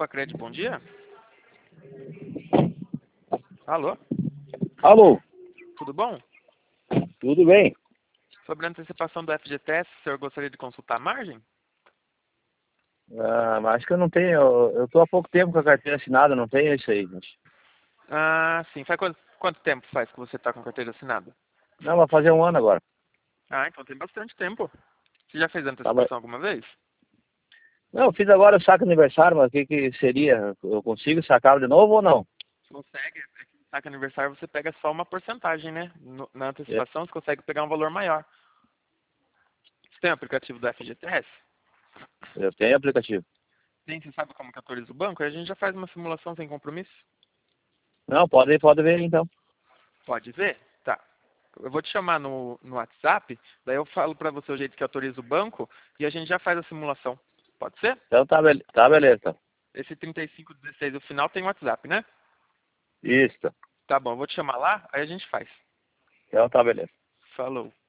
Facred, bom dia. Alô? Alô, Tudo bom? tudo bem? Sobre a antecipação do FGTS, o senhor gostaria de consultar a margem? Mas acho que eu não tenho, eu tô há pouco tempo com a carteira assinada, não tenho isso aí, gente. Ah, sim. Faz quanto tempo faz que você está com a carteira assinada? Não, vai fazer um ano agora. Ah, então tem bastante tempo. Você já fez Tava... antecipação alguma vez? Não, eu fiz agora o saque aniversário, mas o que que seria? Eu consigo sacar de novo ou não? Consegue. É que no saque aniversário você pega só uma porcentagem, né? Na É, antecipação você consegue pegar um valor maior. Você tem o aplicativo do FGTS? eu tenho aplicativo. Sim, você sabe como que autoriza o banco? Aí a gente já faz uma simulação sem compromisso. Não, pode ver então. Pode ver? Tá. Eu vou te chamar no WhatsApp, daí eu falo pra você o jeito que autoriza o banco e a gente já faz a simulação. Pode ser? Então tá beleza, então. Esse 3516, o final tem WhatsApp, né? Isso, Tá bom, eu vou te chamar lá, aí a gente faz. então tá beleza. Falou.